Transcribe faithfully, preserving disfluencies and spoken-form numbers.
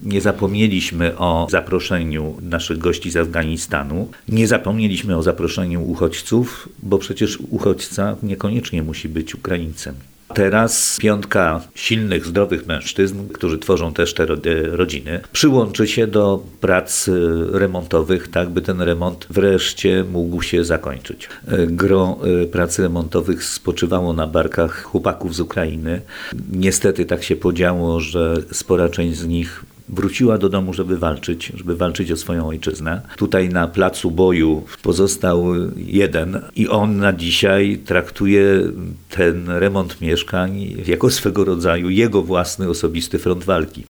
nie zapomnieliśmy o zaproszeniu naszych gości z Afganistanu, nie zapomnieliśmy o zaproszeniu uchodźców, bo przecież uchodźca niekoniecznie musi być Ukraińcem. Teraz piątka silnych, zdrowych mężczyzn, którzy tworzą też te rodziny, przyłączy się do prac remontowych, tak by ten remont wreszcie mógł się zakończyć. Gro prac remontowych spoczywało na barkach chłopaków z Ukrainy. Niestety tak się podziało, że spora część z nich wróciła do domu, żeby walczyć, żeby walczyć o swoją ojczyznę. Tutaj na placu boju pozostał jeden i on na dzisiaj traktuje ten remont mieszkań jako swego rodzaju jego własny osobisty front walki.